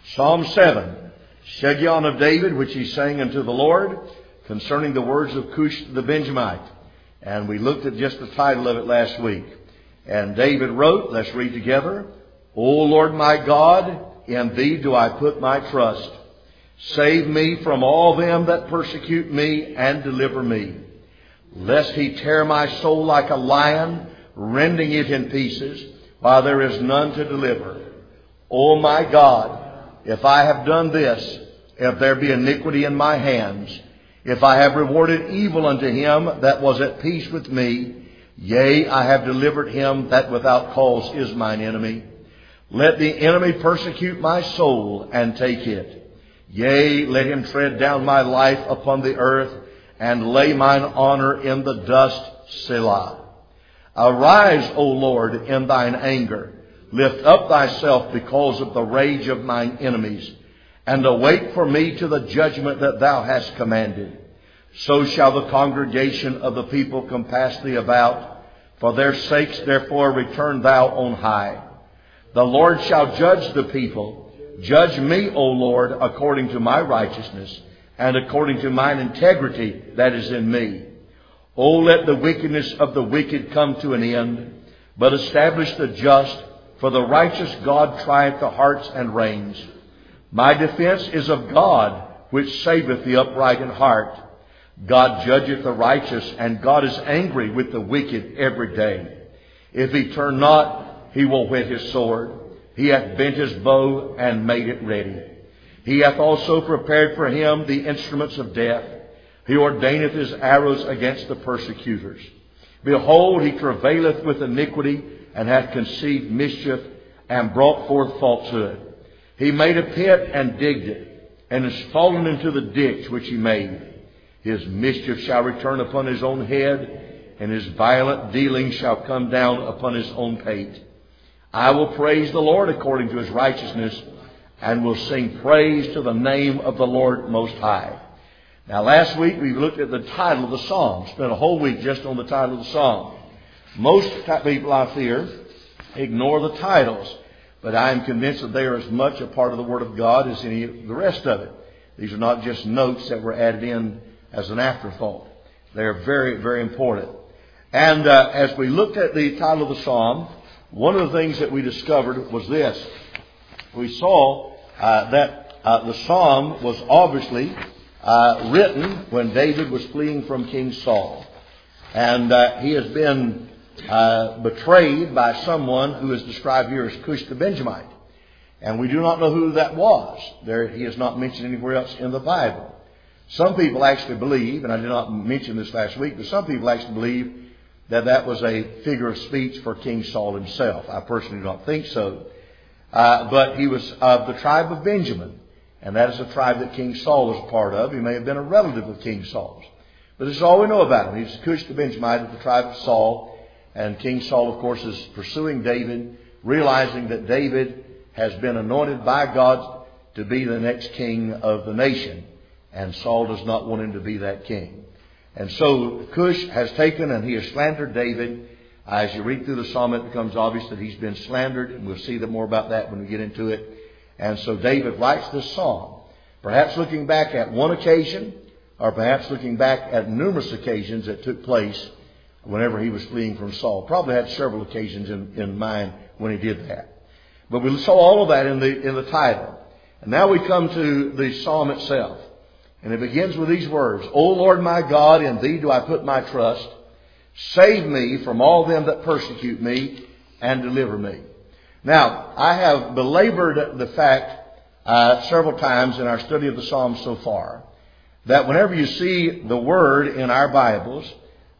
Psalm 7, Shegion of David, which he sang unto the Lord, concerning the words of Cush the Benjamite. And we looked at just the title of it last week. And David wrote, let's read together, O Lord my God, in Thee do I put my trust. Save me from all them that persecute me, and deliver me. Lest he tear my soul like a lion, rending it in pieces, while there is none to deliver. O my God, if I have done this, if there be iniquity in my hands, if I have rewarded evil unto him that was at peace with me, yea, I have delivered him that without cause is mine enemy. Let the enemy persecute my soul and take it. Yea, let him tread down my life upon the earth, and lay mine honor in the dust, Selah. Arise, O Lord, in thine anger. Lift up thyself because of the rage of mine enemies, and await for me to the judgment that thou hast commanded. So shall the congregation of the people compass thee about. For their sakes, therefore, return thou on high. The Lord shall judge the people. Judge me, O Lord, according to my righteousness, and according to mine integrity that is in me. O let the wickedness of the wicked come to an end, but establish the just, for the righteous God trieth the hearts and reins. My defense is of God, which saveth the upright in heart. God judgeth the righteous, and God is angry with the wicked every day. If he turn not, he will whet his sword. He hath bent his bow and made it ready. He hath also prepared for him the instruments of death. He ordaineth his arrows against the persecutors. Behold, he travaileth with iniquity, and hath conceived mischief, and brought forth falsehood. He made a pit and digged it, and is fallen into the ditch which he made. His mischief shall return upon his own head, and his violent dealing shall come down upon his own pate. I will praise the Lord according to his righteousness, and will sing praise to the name of the Lord Most High. Now, last week we looked at the title of the psalm. Spent a whole week just on the title of the psalm. Most people, I fear, ignore the titles, but I am convinced that they are as much a part of the Word of God as any of the rest of it. These are not just notes that were added in as an afterthought. They are very, very important. And as we looked at the title of the psalm, one of the things that we discovered was this. We saw that the psalm was obviously written when David was fleeing from King Saul. And he has been betrayed by someone who is described here as Cush the Benjamite. And we do not know who that was. He is not mentioned anywhere else in the Bible. Some people actually believe, and I did not mention this last week, but some people actually believe that that was a figure of speech for King Saul himself. I personally do not think so. But he was of the tribe of Benjamin. And that is the tribe that King Saul was a part of. He may have been a relative of King Saul's. But this is all we know about him. He's Cush the Benjamite of the tribe of Saul. And King Saul, of course, is pursuing David, realizing that David has been anointed by God to be the next king of the nation. And Saul does not want him to be that king. And so Cush has taken and he has slandered David. As you read through the psalm, it becomes obvious that he's been slandered. And we'll see more about that when we get into it. And so David writes this psalm, perhaps looking back at one occasion, or perhaps looking back at numerous occasions that took place whenever he was fleeing from Saul. Probably had several occasions in mind when he did that. But we saw all of that in the title. And now we come to the psalm itself. And it begins with these words, O Lord my God, in Thee do I put my trust. Save me from all them that persecute me, and deliver me. Now, I have belabored the fact several times in our study of the Psalms so far, that whenever you see the word in our Bibles,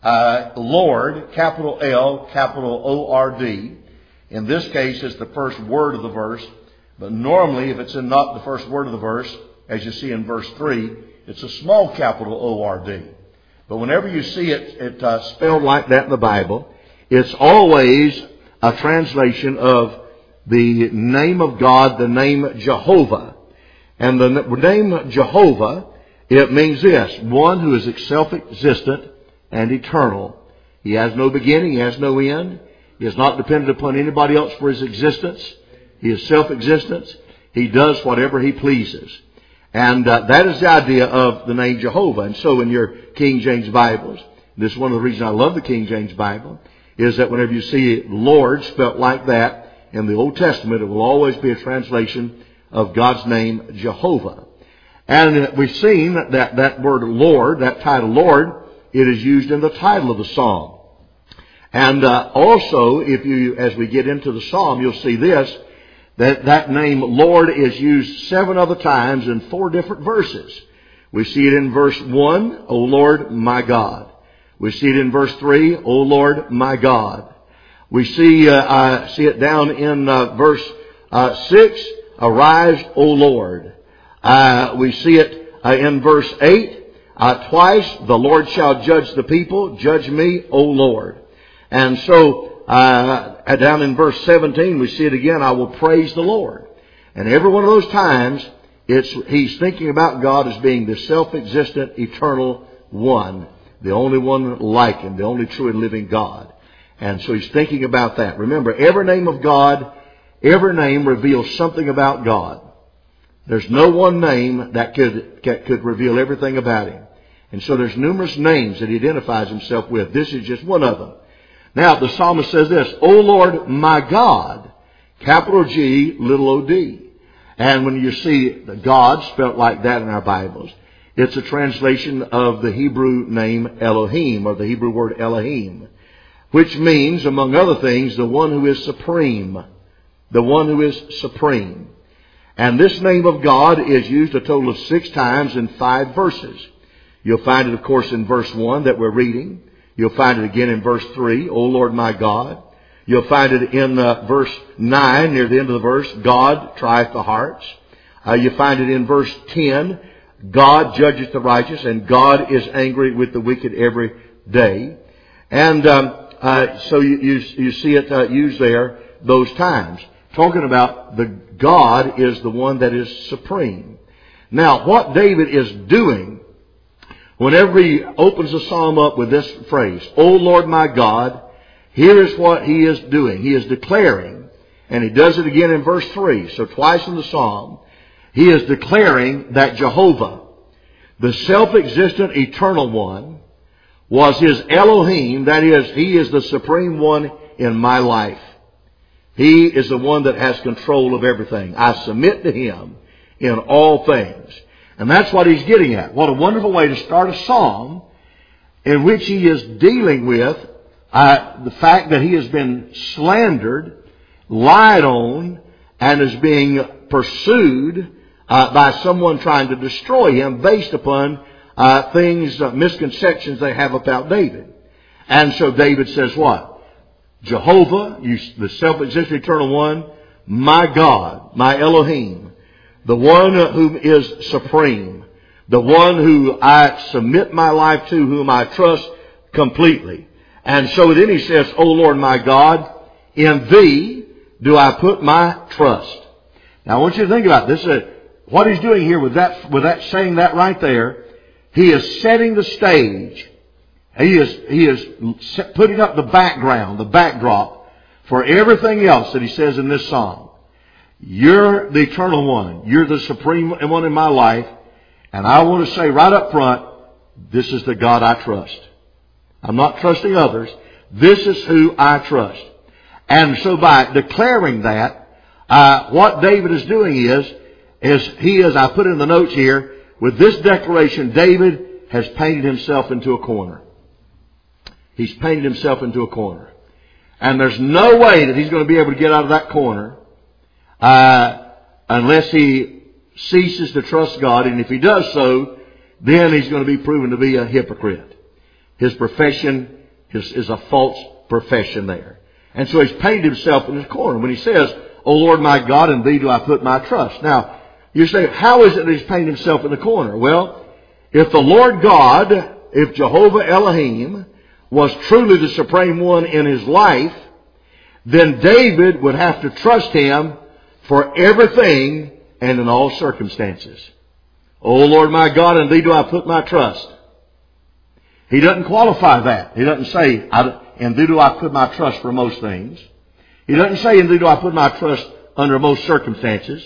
Lord, capital L, capital O-R-D, in this case is the first word of the verse, but normally if it's not the first word of the verse, as you see in verse 3, it's a small capital O-R-D. But whenever you see it spelled like that in the Bible, it's always a translation of the name of God, the name Jehovah. And the name Jehovah, it means this, one who is self-existent and eternal. He has no beginning, he has no end. He is not dependent upon anybody else for his existence. He is self-existent. He does whatever He pleases. And that is the idea of the name Jehovah. And so in your King James Bibles, this is one of the reasons I love the King James Bible, is that whenever you see Lord spelt like that in the Old Testament, it will always be a translation of God's name, Jehovah. And we've seen that word Lord, that title Lord, it is used in the title of the psalm. And also, as we get into the psalm, you'll see this, that name Lord is used 7 other times in 4 different verses. We see it in verse 1, O Lord my God. We see it in verse 3, O Lord my God. We see it down in verse 6, Arise, O Lord. We see it in verse 8, twice, the Lord shall judge the people, judge me, O Lord. And so, down in verse 17, we see it again, I will praise the Lord. And every one of those times, he's thinking about God as being the self-existent, eternal one, the only one like Him, the only true and living God. And so he's thinking about that. Remember, every name of God, every name reveals something about God. There's no one name that could reveal everything about Him. And so there's numerous names that He identifies Himself with. This is just one of them. Now, the psalmist says this, O Lord, my God, capital G, little o-d. And when you see God spelt like that in our Bibles, it's a translation of the Hebrew name Elohim, or the Hebrew word Elohim, which means, among other things, the one who is supreme. The one who is supreme. And this name of God is used a total of 6 times in 5 verses. You'll find it, of course, in verse 1 that we're reading. You'll find it again in verse 3, O Lord my God. You'll find it in verse 9, near the end of the verse, God trieth the hearts. You find it in verse 10, God judgeth the righteous, and God is angry with the wicked every day. And so you see it used there those times. Talking about the God is the one that is supreme. Now, what David is doing, whenever he opens the psalm up with this phrase, O Lord my God, here is what he is doing. He is declaring, and he does it again in verse 3, so twice in the psalm, he is declaring that Jehovah, the self-existent eternal one, was his Elohim, that is, he is the supreme one in my life. He is the one that has control of everything. I submit to Him in all things. And that's what he's getting at. What a wonderful way to start a psalm in which he is dealing with the fact that he has been slandered, lied on, and is being pursued by someone trying to destroy him based upon misconceptions they have about David. And so David says what? Jehovah, the self-existent eternal one, my God, my Elohim, the one whom is supreme, the one who I submit my life to, whom I trust completely. And so then he says, O Lord my God, in Thee do I put my trust. Now I want you to think about this. What he's doing here with that saying that right there, he is setting the stage. He is putting up the background, the backdrop for everything else that he says in this psalm. You're the eternal one. You're the supreme one in my life. And I want to say right up front, this is the God I trust. I'm not trusting others. This is who I trust. And so by declaring that, what David is doing is I put in the notes here, with this declaration, David has painted himself into a corner. He's painted himself into a corner. And there's no way that he's going to be able to get out of that corner unless he ceases to trust God. And if he does so, then he's going to be proven to be a hypocrite. His profession is a false profession there. And so he's painted himself in his corner. When he says, O Lord my God, in Thee do I put my trust. Now, you say, how is it that he's painted himself in the corner? Well, if the Lord God, if Jehovah Elohim was truly the supreme one in his life, then David would have to trust Him for everything and in all circumstances. O Lord my God, in Thee do I put my trust. He doesn't qualify that. He doesn't say, in Thee do I put my trust for most things. He doesn't say, in Thee do I put my trust under most circumstances.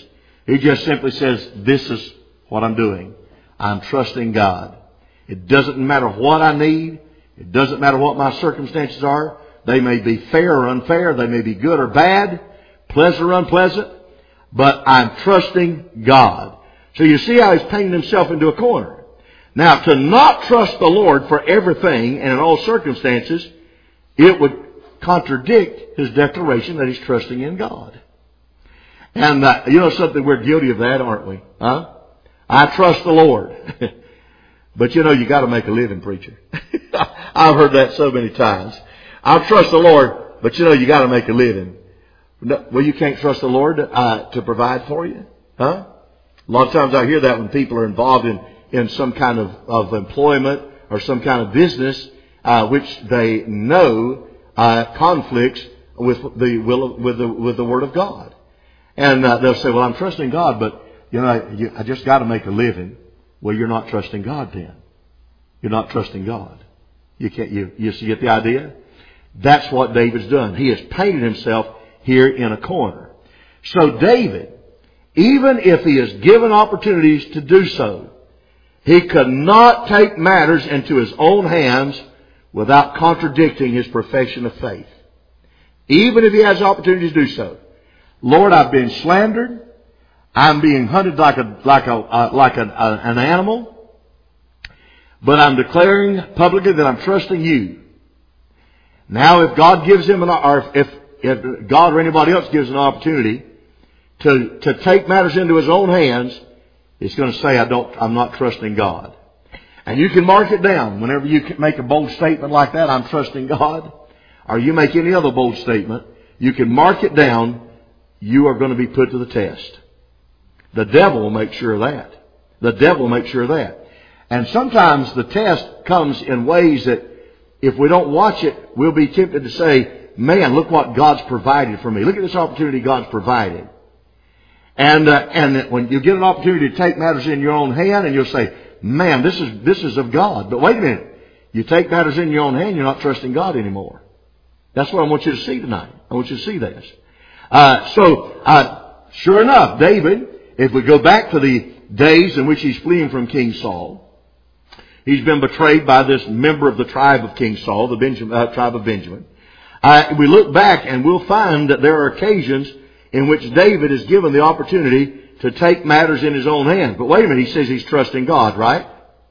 He just simply says, this is what I'm doing. I'm trusting God. It doesn't matter what I need. It doesn't matter what my circumstances are. They may be fair or unfair. They may be good or bad, pleasant or unpleasant. But I'm trusting God. So you see how he's painting himself into a corner. Now, to not trust the Lord for everything and in all circumstances, it would contradict his declaration that he's trusting in God. And you know something, we're guilty of that, aren't we? Huh? I trust the Lord. But you know, you got to make a living, preacher. I've heard that so many times. I trust the Lord, but you know, you got to make a living. Well, you can't trust the Lord to provide for you, huh? A lot of times I hear that when people are involved in some kind of employment or some kind of business, which they know conflicts with the will with the Word of God, and they'll say, "Well, I'm trusting God, but you know, I just got to make a living." Well, you're not trusting God then. You're not trusting God. You can't. You get the idea? That's what David's done. He has painted himself here in a corner. So David, even if he is given opportunities to do so, he could not take matters into his own hands without contradicting his profession of faith. Even if he has opportunities to do so. Lord, I've been slandered. I'm being hunted like an animal. But I'm declaring publicly that I'm trusting you. Now, if God gives him if God or anybody else gives an opportunity to take matters into his own hands, it's going to say, I'm not trusting God. And you can mark it down. Whenever you make a bold statement like that, I'm trusting God, or you make any other bold statement, you can mark it down. You are going to be put to the test. The devil will make sure of that. The devil will make sure of that. And sometimes the test comes in ways that if we don't watch it, we'll be tempted to say, man, look what God's provided for me. Look at this opportunity God's provided. And when you get an opportunity to take matters in your own hand, and you'll say, man, this is of God. But wait a minute. You take matters in your own hand, you're not trusting God anymore. That's what I want you to see tonight. I want you to see this. Sure enough, David, if we go back to the days in which he's fleeing from King Saul, he's been betrayed by this member of the tribe of King Saul, the tribe of Benjamin. We look back and we'll find that there are occasions in which David is given the opportunity to take matters in his own hands. But wait a minute, he says he's trusting God, right?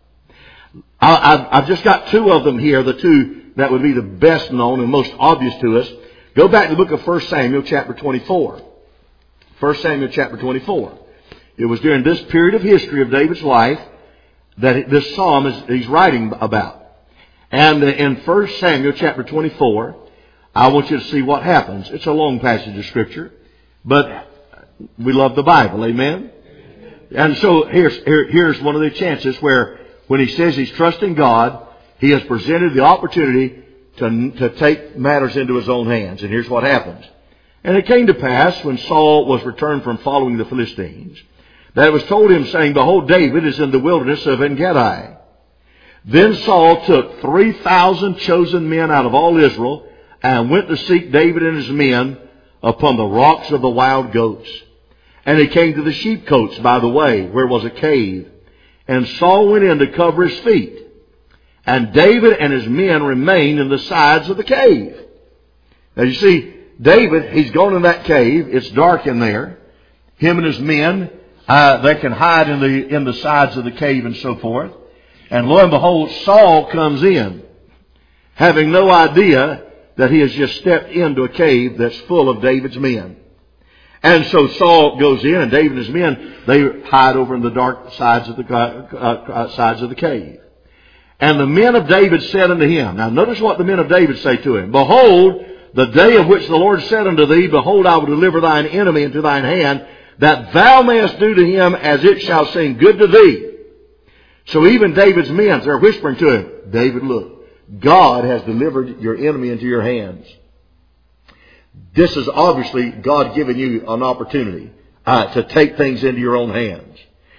I've just got two of them here, the two that would be the best known and most obvious to us. Go back to the book of 1 Samuel chapter 24. 1 Samuel chapter 24. It was during this period of history of David's life that this psalm he's writing about. And in 1 Samuel chapter 24, I want you to see what happens. It's a long passage of Scripture, but we love the Bible, amen? And so here's one of the chances where when he says he's trusting God, he has presented the opportunity to take matters into his own hands. And here's what happens. And it came to pass, when Saul was returned from following the Philistines, that it was told him, saying, behold, David is in the wilderness of En-Gedi. Then Saul took 3,000 chosen men out of all Israel, and went to seek David and his men upon the rocks of the wild goats. And he came to the sheepcotes by the way, where was a cave. And Saul went in to cover his feet. And David and his men remained in the sides of the cave. Now you see, David, he's gone in that cave. It's dark in there. Him and his men, they can hide in the sides of the cave and so forth. And lo and behold, Saul comes in, having no idea that he has just stepped into a cave that's full of David's men. And so Saul goes in, and David and his men, they hide over in the dark sides of the cave. And the men of David said unto him, now notice what the men of David say to him, behold, the day of which the Lord said unto thee, behold, I will deliver thine enemy into thine hand, that thou mayest do to him as it shall seem good to thee. So even David's men, they're whispering to him, David, look, God has delivered your enemy into your hands. This is obviously God giving you an opportunity to take things into your own hands.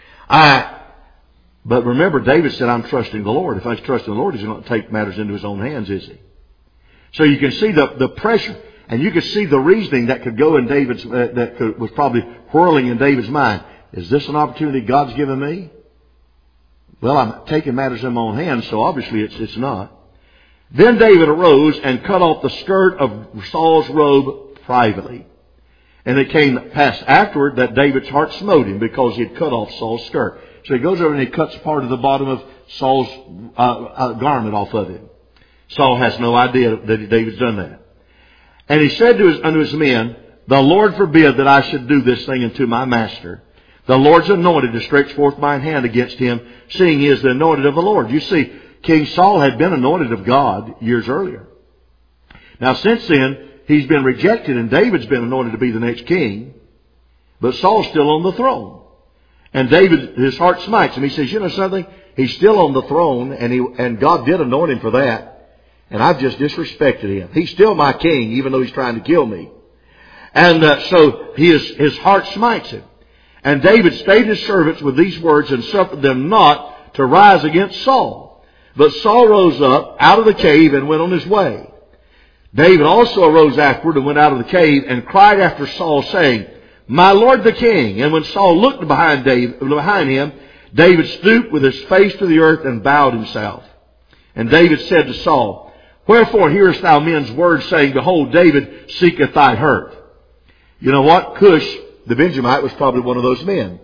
But remember, David said, I'm trusting the Lord. If I trust in the Lord, he's not going to take matters into his own hands, is he? So you can see the pressure. And you could see the reasoning that could go in David's, was probably whirling in David's mind. Is this an opportunity God's given me? Well, I'm taking matters in my own hands, so obviously it's not. Then David arose and cut off the skirt of Saul's robe privately. And it came past afterward that David's heart smote him because he had cut off Saul's skirt. So he goes over and he cuts part of the bottom of Saul's garment off of him. Saul has no idea that David's done that. And he said unto his men, the Lord forbid that I should do this thing unto my master. The Lord's anointed to stretch forth mine hand against him, seeing he is the anointed of the Lord. You see, King Saul had been anointed of God years earlier. Now since then, he's been rejected and David's been anointed to be the next king. But Saul's still on the throne. And David, his heart smites him. He says, you know something? He's still on the throne and God did anoint him for that. And I've just disrespected him. He's still my king, even though he's trying to kill me. And so his heart smites him. And David stayed his servants with these words and suffered them not to rise against Saul. But Saul rose up out of the cave and went on his way. David also arose afterward and went out of the cave and cried after Saul, saying, my Lord the king. And when Saul looked behind him, David stooped with his face to the earth and bowed himself. And David said to Saul, wherefore hearest thou men's words, saying, behold, David seeketh thy hurt? You know what? Cush, the Benjamite, was probably one of those men.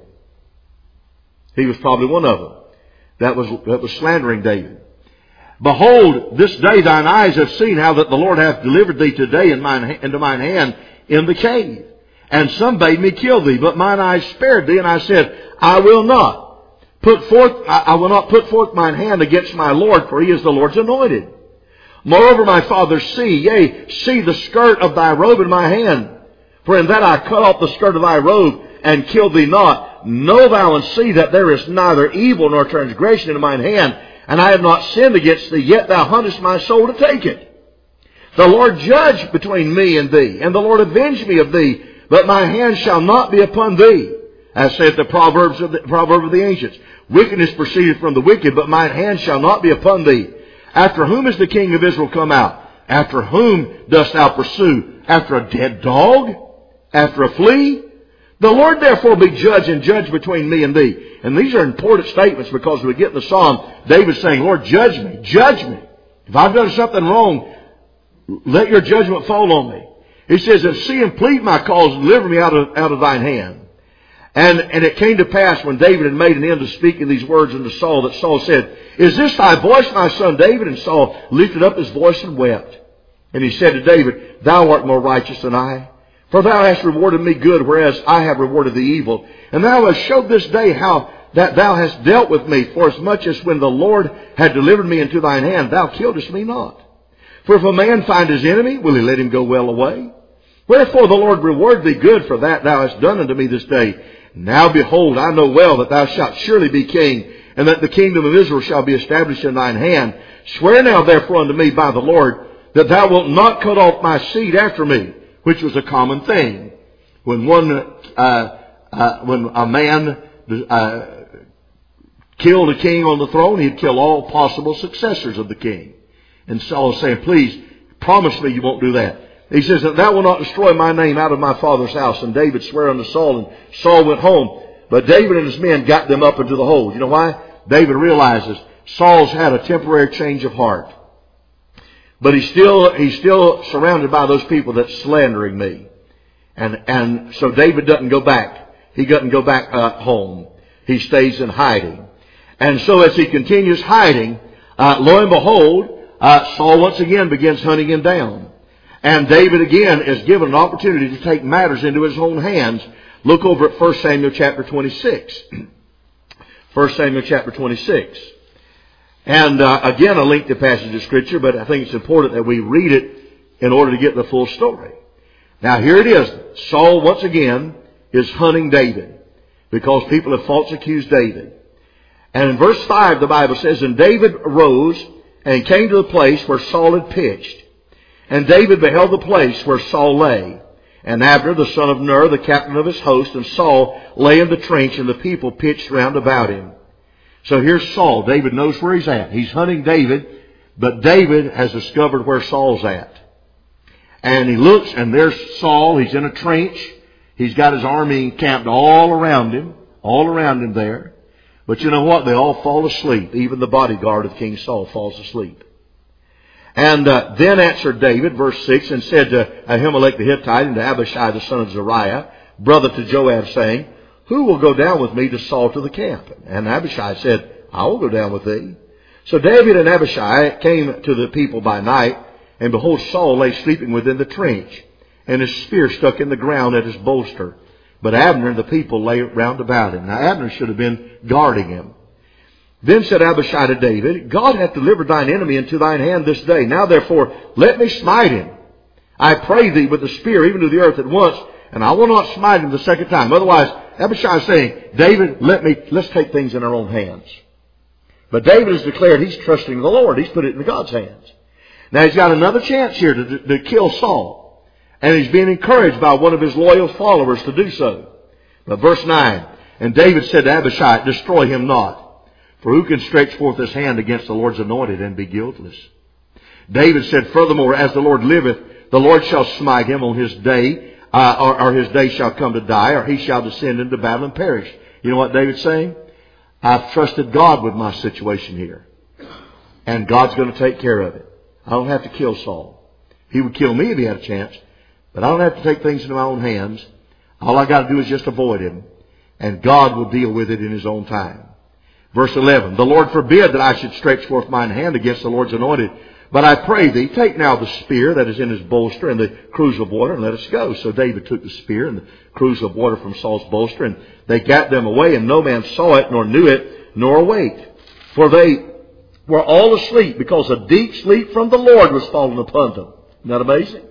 He was probably one of them that was slandering David. Behold, this day thine eyes have seen how that the Lord hath delivered thee today into mine hand in the cave. And some bade me kill thee, but mine eyes spared thee, and I said, I will not put forth mine hand against my Lord, for he is the Lord's anointed. Moreover, my father, see the skirt of thy robe in my hand. For in that I cut off the skirt of thy robe and killed thee not. Know thou and see that there is neither evil nor transgression in mine hand, and I have not sinned against thee, yet thou huntest my soul to take it. The Lord judge between me and thee, and the Lord avenge me of thee, but my hand shall not be upon thee. As saith the proverb of the ancients, wickedness proceedeth from the wicked, but mine hand shall not be upon thee. After whom is the king of Israel come out? After whom dost thou pursue? After a dead dog? After a flea? The Lord therefore be judge and judge between me and thee. And these are important statements because we get in the Psalm, David's saying, Lord, judge me, judge me. If I've done something wrong, let your judgment fall on me. He says, and see and plead my cause and deliver me out of thine hand. And it came to pass when David had made an end of speaking these words unto Saul, that Saul said, is this thy voice, my son David? And Saul lifted up his voice and wept. And he said to David, thou art more righteous than I. For thou hast rewarded me good, whereas I have rewarded thee evil. And thou hast showed this day how that thou hast dealt with me, for as much as when the Lord had delivered me into thine hand, thou killedest me not. For if a man find his enemy, will he let him go well away? Wherefore the Lord reward thee good for that thou hast done unto me this day. Now behold, I know well that thou shalt surely be king, and that the kingdom of Israel shall be established in thine hand. Swear now therefore unto me by the Lord, that thou wilt not cut off my seed after me, which was a common thing. When a man killed a king on the throne, he'd kill all possible successors of the king. And Saul was saying, please promise me you won't do that. He says, that thou wilt not destroy my name out of my father's house. And David sware unto Saul, and Saul went home. But David and his men got them up into the hold. You know why? David realizes Saul's had a temporary change of heart. But he's still surrounded by those people that's slandering me. And so David doesn't go back. He doesn't go back home. He stays in hiding. And so as he continues hiding, lo and behold, Saul once again begins hunting him down. And David again is given an opportunity to take matters into his own hands. Look over at 1 Samuel chapter 26. 1 Samuel chapter 26. And again, a lengthy passage of Scripture, but I think it's important that we read it in order to get the full story. Now here it is. Saul once again is hunting David because people have false accused David. And in verse 5 the Bible says, and David arose and came to the place where Saul had pitched. And David beheld the place where Saul lay. And Abner, the son of Ner, the captain of his host, and Saul lay in the trench, and the people pitched round about him. So here's Saul. David knows where he's at. He's hunting David, but David has discovered where Saul's at. And he looks, and there's Saul. He's in a trench. He's got his army encamped all around him there. But you know what? They all fall asleep. Even the bodyguard of King Saul falls asleep. And then answered David, verse 6, and said to Ahimelech the Hittite and to Abishai the son of Zeruiah, brother to Joab, saying, who will go down with me to Saul to the camp? And Abishai said, I will go down with thee. So David and Abishai came to the people by night, and behold, Saul lay sleeping within the trench, and his spear stuck in the ground at his bolster. But Abner and the people lay round about him. Now Abner should have been guarding him. Then said Abishai to David, God hath delivered thine enemy into thine hand this day. Now therefore, let me smite him. I pray thee with the spear even to the earth at once, and I will not smite him the second time. Otherwise, Abishai is saying, David, let's take things in our own hands. But David has declared he's trusting the Lord. He's put it in God's hands. Now he's got another chance here to kill Saul. And he's being encouraged by one of his loyal followers to do so. But verse 9, and David said to Abishai, destroy him not. For who can stretch forth his hand against the Lord's anointed and be guiltless? David said, furthermore, as the Lord liveth, the Lord shall smite him on his day, or his day shall come to die, or he shall descend into battle and perish. You know what David's saying? I've trusted God with my situation here. And God's going to take care of it. I don't have to kill Saul. He would kill me if he had a chance. But I don't have to take things into my own hands. All I got to do is just avoid him. And God will deal with it in His own time. Verse 11, the Lord forbid that I should stretch forth mine hand against the Lord's anointed. But I pray thee, take now the spear that is in his bolster and the cruse of water, and let us go. So David took the spear and the cruse of water from Saul's bolster, and they gat them away, and no man saw it, nor knew it, nor awaked. For they were all asleep, because a deep sleep from the Lord was fallen upon them. Isn't that amazing?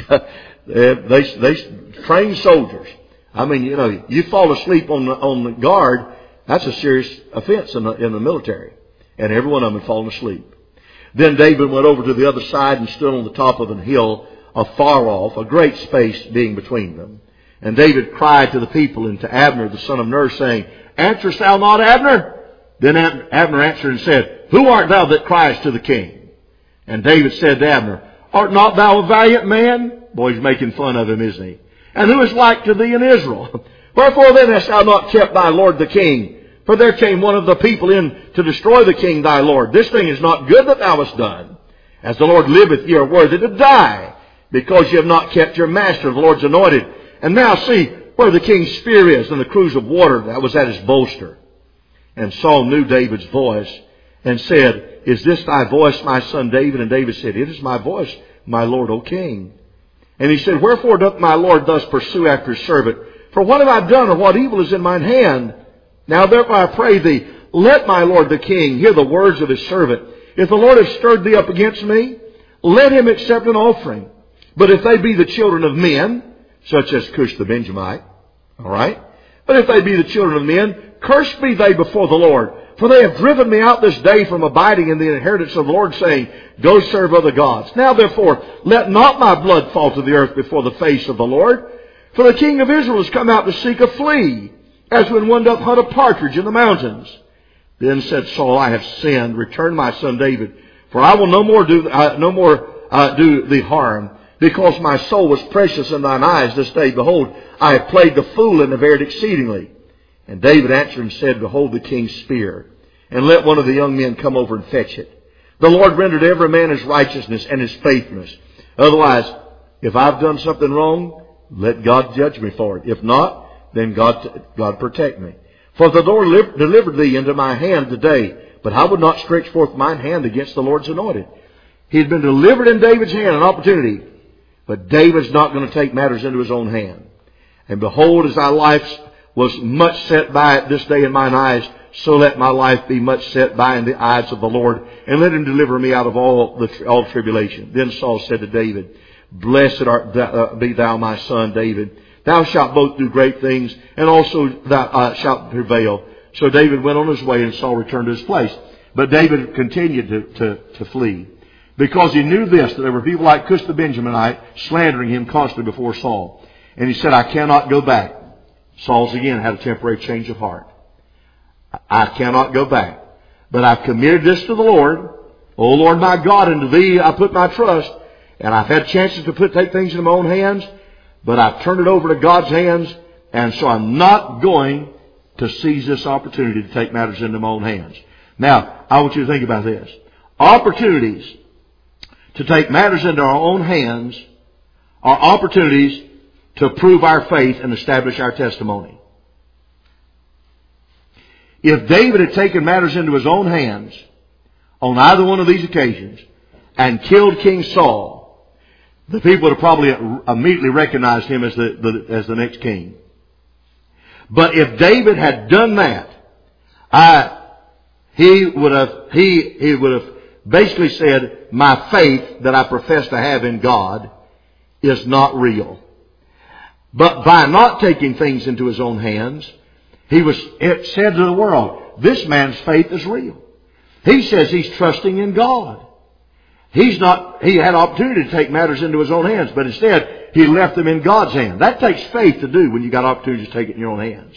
They trained soldiers. I mean, you know, you fall asleep on the guard, that's a serious offense in the military. And every one of them had fallen asleep. Then David went over to the other side and stood on the top of an hill afar off, a great space being between them. And David cried to the people and to Abner the son of Ner, saying, answerest thou not, Abner? Then Abner answered and said, who art thou that criest to the king? And David said to Abner, art not thou a valiant man? Boy, he's making fun of him, isn't he? And who is like to thee in Israel? Wherefore then hast thou not kept thy lord the king? For there came one of the people in to destroy the king thy lord. This thing is not good that thou hast done. As the Lord liveth, ye are worthy to die, because ye have not kept your master, the Lord's anointed. And now see where the king's spear is, and the cruse of water that was at his bolster. And Saul knew David's voice, and said, is this thy voice, my son David? And David said, it is my voice, my lord, O king. And he said, wherefore doth my lord thus pursue after his servant? For what have I done, or what evil is in mine hand? Now therefore I pray thee, let my lord the king hear the words of his servant. If the Lord have stirred thee up against me, let him accept an offering. But if they be the children of men, such as Cush the Benjamite, all right? But if they be the children of men, cursed be they before the Lord. For they have driven me out this day from abiding in the inheritance of the Lord, saying, go serve other gods. Now therefore, let not my blood fall to the earth before the face of the Lord. For the king of Israel has come out to seek a flea, as when one doth hunt a partridge in the mountains. Then said Saul, I have sinned. Return my son David, for I will no more do thee harm, because my soul was precious in thine eyes this day. Behold, I have played the fool and have erred exceedingly. And David answered and said, behold the king's spear, and let one of the young men come over and fetch it. The Lord rendered every man his righteousness and his faithfulness. Otherwise, if I've done something wrong, let God judge me for it. If not, then God protect me. For the Lord delivered thee into my hand today, but I would not stretch forth mine hand against the Lord's anointed. He had been delivered in David's hand, an opportunity. But David's not going to take matters into his own hand. And behold, as thy life was much set by it this day in mine eyes, so let my life be much set by in the eyes of the Lord, and let him deliver me out of all tribulation. Then Saul said to David, blessed be thou, my son David. Thou shalt both do great things, and also thou shalt prevail. So David went on his way, and Saul returned to his place. But David continued to flee, because he knew this, that there were people like Cush the Benjaminite slandering him constantly before Saul. And he said, I cannot go back. Saul's again had a temporary change of heart. I cannot go back. But I've committed this to the Lord. O Lord my God, into thee I put my trust. And I've had chances to take things into my own hands, but I've turned it over to God's hands, and so I'm not going to seize this opportunity to take matters into my own hands. Now, I want you to think about this. Opportunities to take matters into our own hands are opportunities to prove our faith and establish our testimony. If David had taken matters into his own hands on either one of these occasions and killed King Saul, the people would have probably immediately recognized him as the next king. But if David had done that, he would have basically said, my faith that I profess to have in God is not real. But by not taking things into his own hands, it said to the world, this man's faith is real. He says he's trusting in God. He had opportunity to take matters into his own hands, but instead he left them in God's hand. That takes faith to do when you got opportunity to take it in your own hands.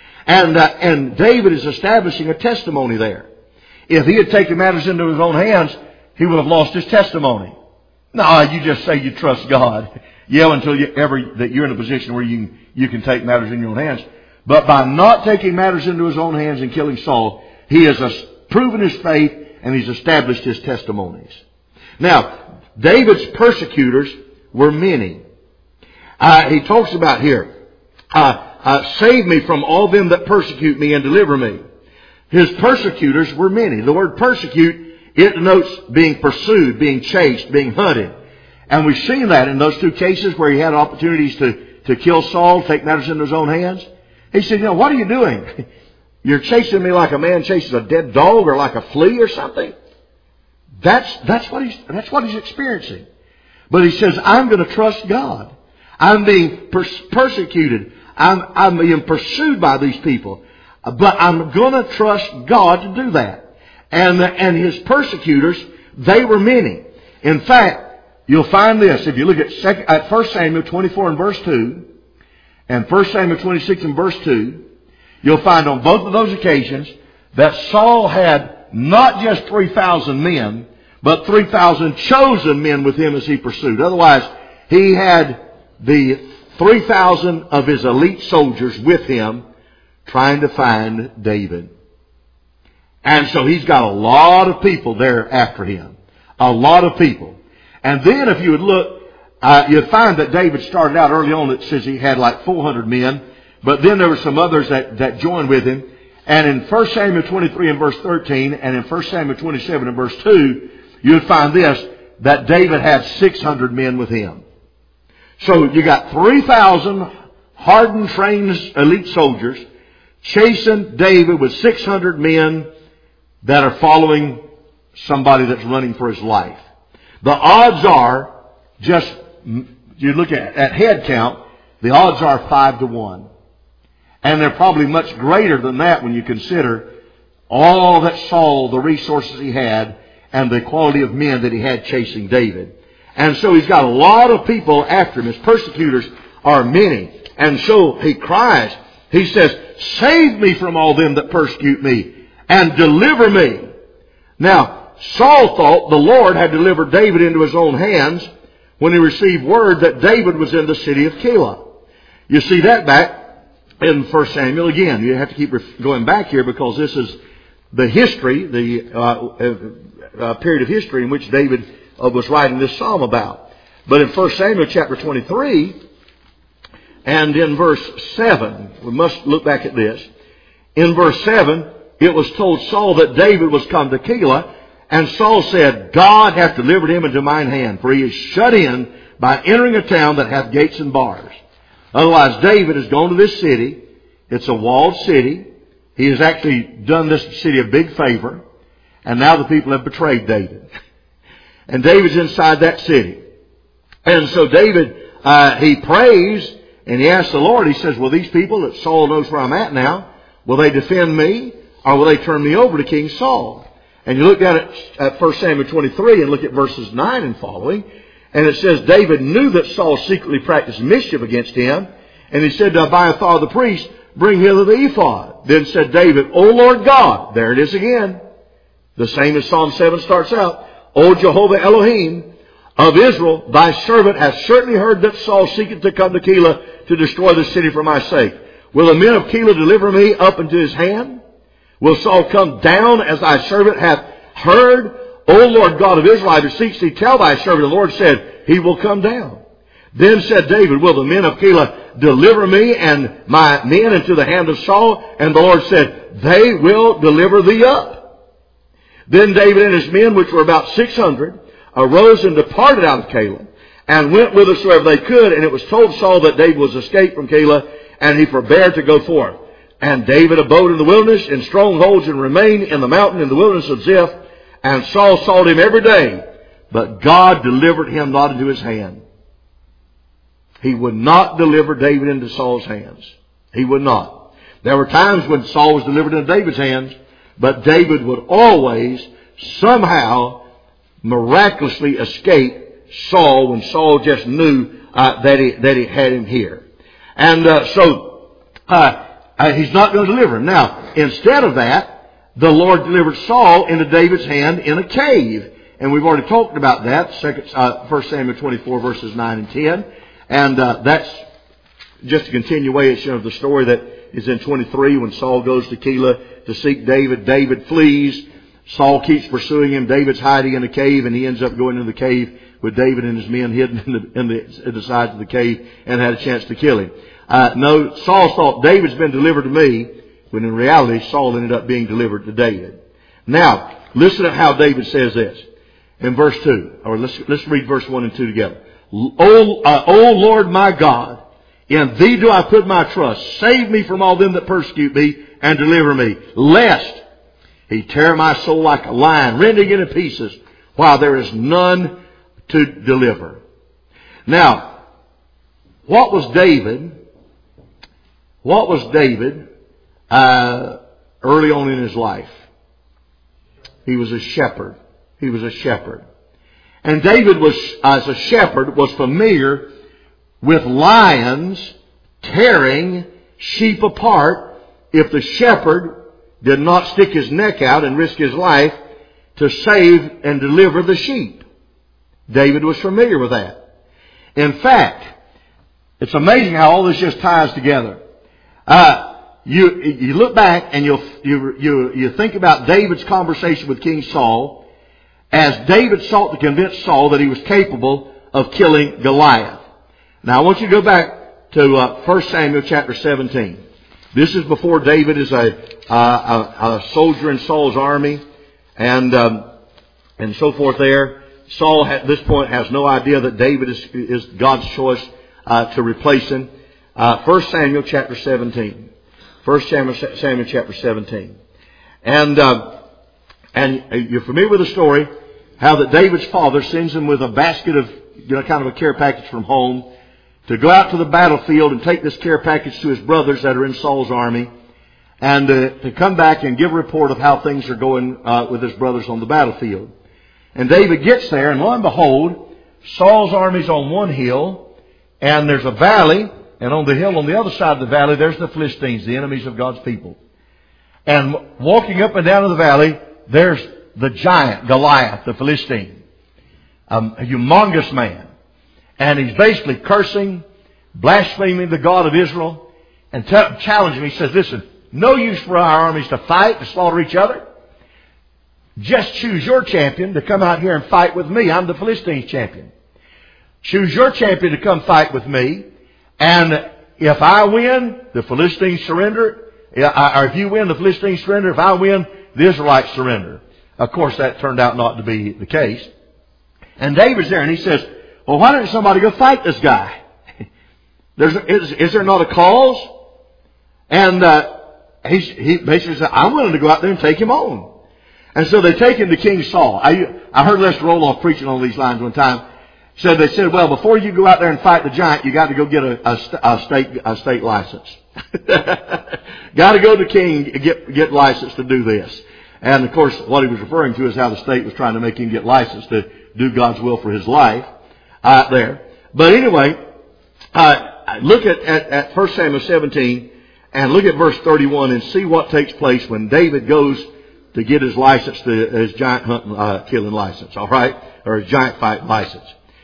And David is establishing a testimony there. If he had taken matters into his own hands, he would have lost his testimony. No, you just say you trust God. Yeah, until that you're in a position where you can take matters in your own hands. But by not taking matters into his own hands and killing Saul, he has proven his faith and he's established his testimonies. Now, David's persecutors were many. He talks about here, save me from all them that persecute me and deliver me. His persecutors were many. The word persecute, it denotes being pursued, being chased, being hunted. And we've seen that in those two cases where he had opportunities to kill Saul, take matters into his own hands. He said, what are you doing? You're chasing me like a man chases a dead dog or like a flea or something. That's what he's experiencing. But he says, I'm going to trust God. I'm being persecuted. I'm being pursued by these people. But I'm going to trust God to do that. And his persecutors, they were many. In fact, you'll find this. If you look at 1 Samuel 24 and verse 2, and 1 Samuel 26 and verse 2, you'll find on both of those occasions that Saul had not just 3,000 men, but 3,000 chosen men with him as he pursued. Otherwise, he had the 3,000 of his elite soldiers with him trying to find David. And so he's got a lot of people there after him. A lot of people. And then if you would look, you'd find that David started out early on, it says he had like 400 men. But then there were some others that joined with him. And in 1 Samuel 23 and verse 13, and in 1 Samuel 27 and verse 2, you'll find this, that David had 600 men with him. So you got 3,000 hardened, trained, elite soldiers chasing David with 600 men that are following somebody that's running for his life. The odds are, you look at head count, the odds are 5-1. And they're probably much greater than that when you consider all that Saul, the resources he had, and the quality of men that he had chasing David. And so he's got a lot of people after him. His persecutors are many. And so he cries. He says, save me from all them that persecute me and deliver me. Now, Saul thought the Lord had delivered David into his own hands when he received word that David was in the city of Keilah. You see that back in 1 Samuel. Again, you have to keep going back here because this is the history, the period of history in which David was writing this psalm about. But in 1 Samuel chapter 23 and in verse 7, we must look back at this. In verse 7, it was told Saul that David was come to Keilah, and Saul said, God hath delivered him into mine hand, for he is shut in by entering a town that hath gates and bars. Otherwise, David has gone to this city. It's a walled city. He has actually done this city a big favor. And now the people have betrayed David. And David's inside that city. And so David, he prays and he asks the Lord, he says, well, these people that Saul knows where I'm at now, will they defend me or will they turn me over to King Saul? And you look down at 1 Samuel 23 and look at verses 9 and following. And it says, David knew that Saul secretly practiced mischief against him. And he said to Abiathar the priest, bring hither the ephod. Then said David, O Lord God, there it is again. The same as Psalm 7 starts out. O Jehovah Elohim, of Israel, thy servant hath certainly heard that Saul seeketh to come to Keilah to destroy the city for my sake. Will the men of Keilah deliver me up into his hand? Will Saul come down as thy servant hath heard? O Lord God of Israel, I beseech thee, tell thy servant. The Lord said, he will come down. Then said David, will the men of Keilah deliver me and my men into the hand of Saul? And the Lord said, they will deliver thee up. Then David and his men, which were about 600, arose and departed out of Keilah, and went whithersoever they could. And it was told Saul that David was escaped from Keilah, and he forbare to go forth. And David abode in the wilderness, in strongholds, and remained in the mountain in the wilderness of Ziph. And Saul sought him every day, but God delivered him not into his hand. He would not deliver David into Saul's hands. He would not. There were times when Saul was delivered into David's hands, but David would always somehow miraculously escape Saul when Saul just knew that he had him here. And so he's not going to deliver him. Now, instead of that, the Lord delivered Saul into David's hand in a cave. And we've already talked about that, 1 Samuel 24, verses 9 and 10. And that's just a continuation of the story that is in 23 when Saul goes to Keilah to seek David. David flees. Saul keeps pursuing him. David's hiding in a cave, and he ends up going into the cave with David and his men hidden in the sides of the cave and had a chance to kill him. No, Saul thought David's been delivered to me, when in reality Saul ended up being delivered to David. Now, listen to how David says this in verse 2. Or let's read verse 1 and 2 together. O Lord my God, in thee do I put my trust. Save me from all them that persecute me, and deliver me, lest he tear my soul like a lion, rending it in pieces, while there is none to deliver. Now, what was David early on in his life? He was a shepherd. He was a shepherd. And David was, as a shepherd, was familiar with lions tearing sheep apart if the shepherd did not stick his neck out and risk his life to save and deliver the sheep. David was familiar with that. In fact, it's amazing how all this just ties together. You look back and you think about David's conversation with King Saul as David sought to convince Saul that he was capable of killing Goliath. Now I want you to go back to 1 Samuel chapter 17. This is before David is a soldier in Saul's army and so forth there. Saul at this point has no idea that David is God's choice to replace him. 1 Samuel chapter 17. 1 Samuel chapter 17. And you're familiar with the story, how that David's father sends him with a basket of, kind of a care package from home to go out to the battlefield and take this care package to his brothers that are in Saul's army and to come back and give a report of how things are going with his brothers on the battlefield. And David gets there, and lo and behold, Saul's army's on one hill, and there's a valley, and on the hill on the other side of the valley, there's the Philistines, the enemies of God's people. And walking up and down in the valley, there's the giant, Goliath, the Philistine. A humongous man. And he's basically cursing, blaspheming the God of Israel, and challenging him. He says, listen, no use for our armies to fight, to slaughter each other. Just choose your champion to come out here and fight with me. I'm the Philistines champion. Choose your champion to come fight with me. And if I win, the Philistines surrender. Or if you win, the Philistines surrender. If I win, the Israelites surrender. Of course, that turned out not to be the case. And David's there, and he says, well, why don't somebody go fight this guy? Is there not a cause? And he basically said, I'm willing to go out there and take him on. And so they take him to King Saul. I heard Lester Roloff preaching on these lines one time. They said, well, before you go out there and fight the giant, you got to go get a state license. Got to go to the king, get license to do this. And of course, what he was referring to is how the state was trying to make him get license to do God's will for his life there. But anyway, look at 1 Samuel 17 and look at verse 31 and see what takes place when David goes to get his license, his giant hunting, killing license, all right? Or his giant fight license.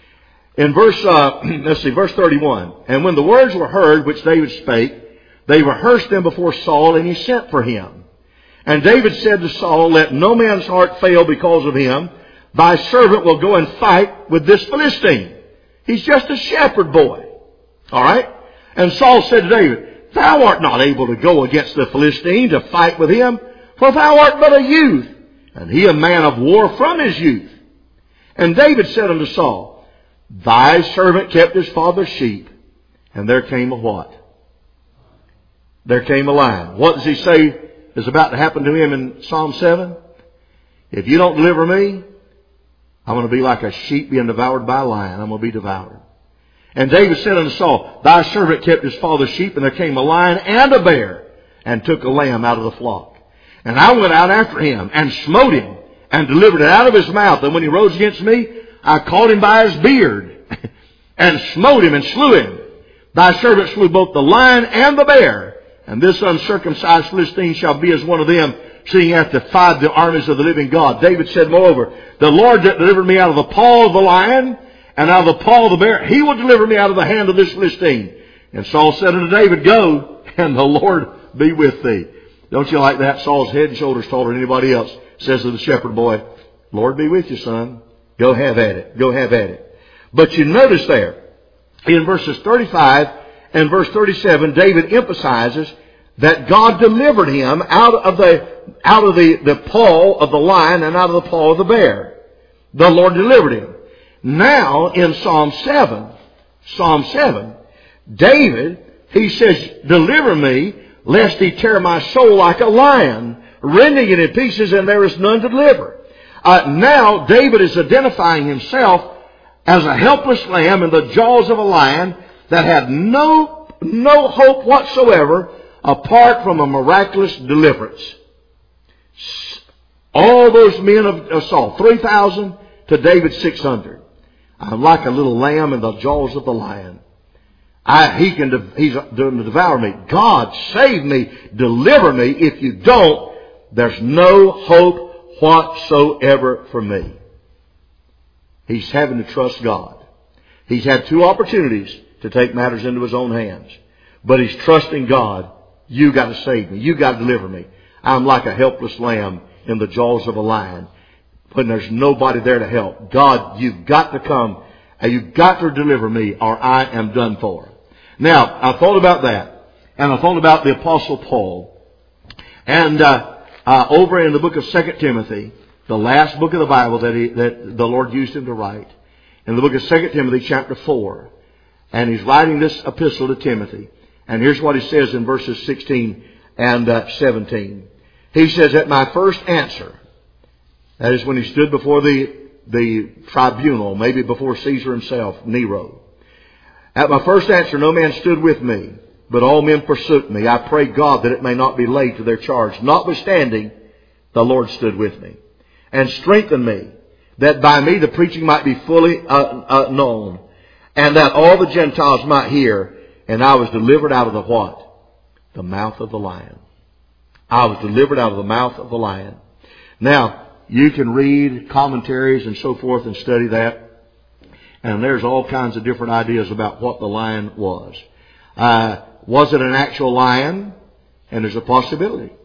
In verse 31. And when the words were heard which David spake, they rehearsed them before Saul, and he sent for him. And David said to Saul, let no man's heart fail because of him. Thy servant will go and fight with this Philistine. He's just a shepherd boy. All right? And Saul said to David, thou art not able to go against the Philistine to fight with him, for thou art but a youth, and he a man of war from his youth. And David said unto Saul, thy servant kept his father's sheep, and there came a what? There came a lion. What does he say is about to happen to him in Psalm 7? If you don't deliver me, I'm going to be like a sheep being devoured by a lion. I'm going to be devoured. And David said unto Saul, thy servant kept his father's sheep, and there came a lion and a bear, and took a lamb out of the flock. And I went out after him, and smote him, and delivered it out of his mouth. And when he rose against me, I caught him by his beard, and smote him, and slew him. Thy servant slew both the lion and the bear. And this uncircumcised Philistine shall be as one of them, seeing hath defied the armies of the living God. David said, moreover, the Lord that delivered me out of the paw of the lion, and out of the paw of the bear, he will deliver me out of the hand of this Philistine. And Saul said unto David, go, and the Lord be with thee. Don't you like that? Saul's head and shoulders taller than anybody else. Says to the shepherd boy, Lord be with you, son. Go have at it. Go have at it. But you notice there, in verses 35 and verse 37, David emphasizes that God delivered him out of the paw of the lion and out of the paw of the bear. The Lord delivered him. Now, in Psalm 7, David, he says, deliver me, lest he tear my soul like a lion, rending it in pieces, and there is none to deliver. Now, David is identifying himself as a helpless lamb in the jaws of a lion that had no hope whatsoever apart from a miraculous deliverance. All those men of Saul, 3,000 to David 600. I'm like a little lamb in the jaws of the lion. He's going to devour me. God, save me, deliver me. If you don't, there's no hope whatsoever for me. He's having to trust God. He's had two opportunities to take matters into his own hands. But he's trusting God. You got to save me. You got to deliver me. I'm like a helpless lamb in the jaws of a lion when there's nobody there to help. God, you've got to come and you've got to deliver me or I am done for. Now, I thought about that, and I thought about the Apostle Paul. And over in the book of 2 Timothy, the last book of the Bible that the Lord used him to write, in the book of 2 Timothy chapter 4, and he's writing this epistle to Timothy. And here's what he says in verses 16 and 17. He says, at my first answer, that is when he stood before the tribunal, maybe before Caesar himself, Nero. At my first answer, no man stood with me, but all men forsook me. I pray God that it may not be laid to their charge. Notwithstanding, the Lord stood with me and strengthened me, that by me the preaching might be fully known, and that all the Gentiles might hear. And I was delivered out of the what? The mouth of the lion. I was delivered out of the mouth of the lion. Now, you can read commentaries and so forth and study that. And there's all kinds of different ideas about what the lion was. Was it an actual lion? And there's a possibility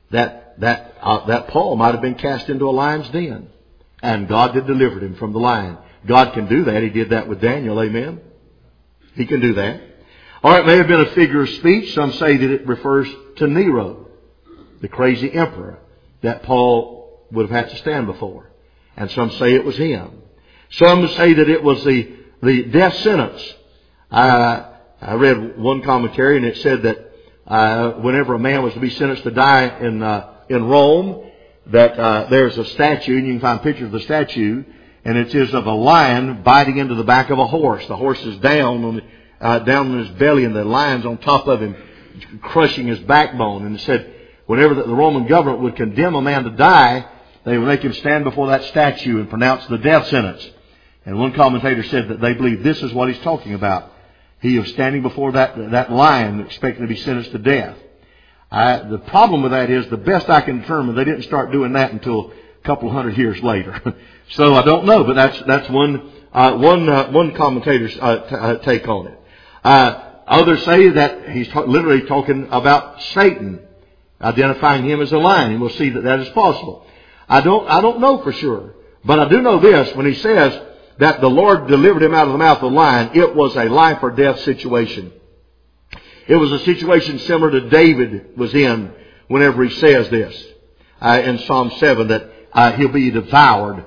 that Paul might have been cast into a lion's den. And God had delivered him from the lion. God can do that. He did that with Daniel. Amen? He can do that. Or it may have been a figure of speech. Some say that it refers to Nero, the crazy emperor that Paul would have had to stand before. And some say it was him. Some say that it was the death sentence. I read one commentary and it said that whenever a man was to be sentenced to die in Rome, that there's a statue, and you can find pictures of the statue, and it is of a lion biting into the back of a horse. The horse is down on his belly, and the lion's on top of him, crushing his backbone. And it said whenever the Roman government would condemn a man to die, they would make him stand before that statue and pronounce the death sentence. And one commentator said that they believe this is what he's talking about. He was standing before that lion expecting to be sentenced to death. The problem with that is, the best I can determine, they didn't start doing that until a couple of hundred years later. So I don't know, but that's one one commentator's take on it. Others say that he's literally talking about Satan, identifying him as a lion, and we'll see that that is possible. I don't know for sure, but I do know this: when he says that the Lord delivered him out of the mouth of the lion, it was a life or death situation. It was a situation similar to David was in whenever he says this in Psalm 7, that he'll be devoured,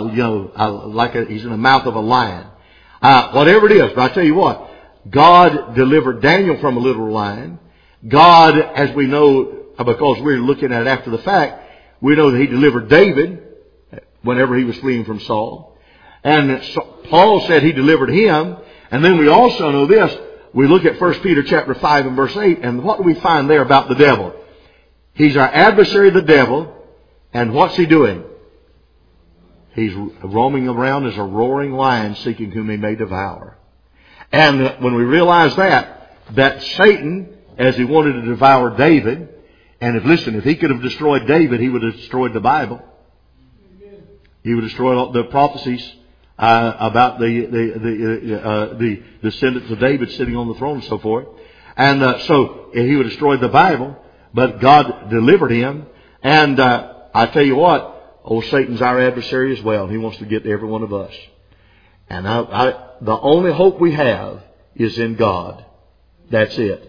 he's in the mouth of a lion. Whatever it is, but I tell you what, God delivered Daniel from a literal lion. God, as we know, because we're looking at it after the fact, we know that He delivered David whenever he was fleeing from Saul. And Paul said He delivered him. And then we also know this. We look at 1 Peter chapter 5 and verse 8, and what do we find there about the devil? He's our adversary, the devil, and what's he doing? He's roaming around as a roaring lion, seeking whom he may devour. And when we realize that Satan, as he wanted to devour David, and if he could have destroyed David, he would have destroyed the Bible. He would destroy all the prophecies about the descendants of David sitting on the throne and so forth. And so he would destroy the Bible, but God delivered him. And I tell you what, old Satan's our adversary as well. He wants to get to every one of us. And the only hope we have is in God. That's it.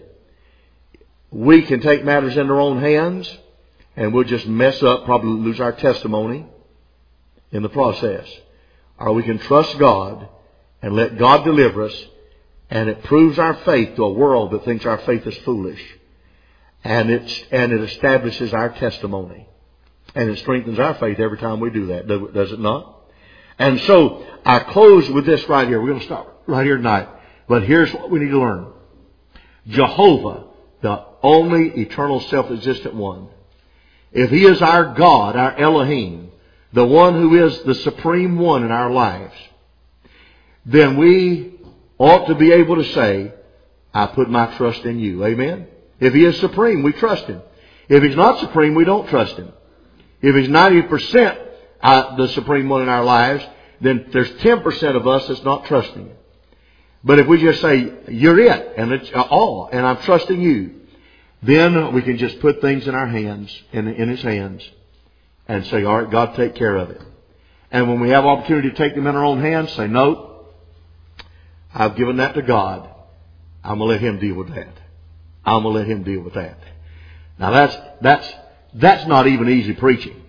We can take matters in our own hands, and we'll just mess up, probably lose our testimony in the process. Or we can trust God and let God deliver us, and it proves our faith to a world that thinks our faith is foolish. And it establishes our testimony. And it strengthens our faith every time we do that, does it not? And so I close with this right here. We're going to stop right here tonight. But here's what we need to learn. Jehovah, the only eternal self-existent one, if He is our God, our Elohim, the one who is the supreme one in our lives, then we ought to be able to say, I put my trust in you. Amen? If He is supreme, we trust Him. If He's not supreme, we don't trust Him. If He's 90% the supreme one in our lives, then there's 10% of us that's not trusting Him. But if we just say, you're it, and it's all, and I'm trusting you, then we can just put things in our hands, in His hands, and say, all right, God, take care of it. And when we have opportunity to take them in our own hands, say, no, I've given that to God. I'm going to let Him deal with that. I'm going to let Him deal with that. Now that's not even easy preaching.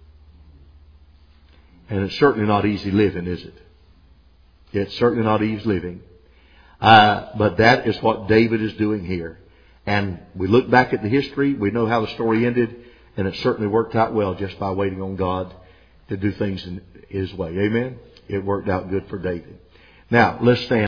And it's certainly not easy living, is it? It's certainly not easy living. But that is what David is doing here. And we look back at the history. We know how the story ended. And it certainly worked out well just by waiting on God to do things in His way. Amen? It worked out good for David. Now, let's stand.